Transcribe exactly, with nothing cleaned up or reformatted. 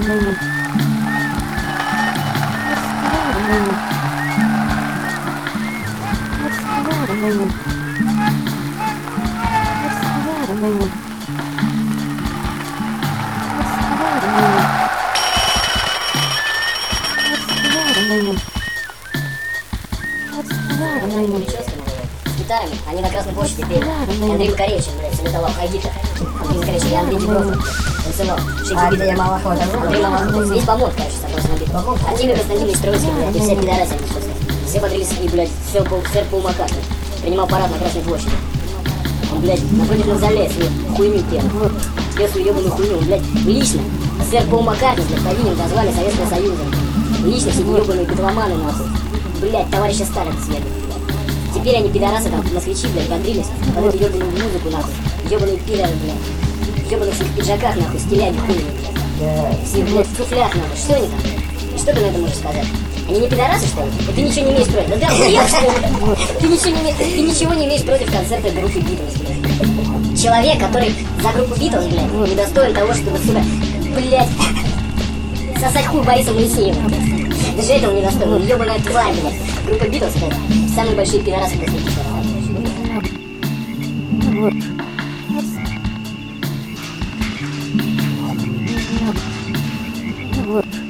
Гитарами, они на Красной площади пели. Андрей Макаревич, блядь, салютовал, хайдита. Андрей Макаревич, я Андрей Дебров. Он сынок. А где я Малахов? Андрей Малахов. Весь помог, короче, собрался на битву. А Тимир Константинович Троицкий, блядь, и все пидорасы. Все подрились и, блядь, сэр Пол Маккартни. Принимал парад на Красной площади. Он, блядь, напротив мавзолея свою хуйню пел. Пел свою ебаную хуйню. Он, блядь, лично сэр Пол Маккартни, блядь, по видео назвали Советского Союза. Лично все эти ебаные бетломаны, нахуй. Блядь, товарища Сталина следует. Теперь они, пидорасы, там, москвичи, блядь, бодрились под эту ебаную музыку, нахуй. Ебаные пидоры, блядь. Ебаных всех пиджаках, нахуй, стилями хуйни, блядь. Все, блядь, в туфлях, нахуй. Что они там? И что ты на это можешь сказать? Они не пидорасы, что ли? И ты ничего не имеешь против? Да ты охуел, что ли? Ты ничего не имеешь, ты ничего не имеешь против концерта группы Битлз, блядь. Человек, который за группу Битлз, блядь, ну, не достоин того, чтобы, сука, блядь, сосать хуй Бориса Моисеева, блядь. Даже этого не достоин, он ебаная тварь, блядь. Группа Битлз, блядь, самые большие пидорасы после Гитлера.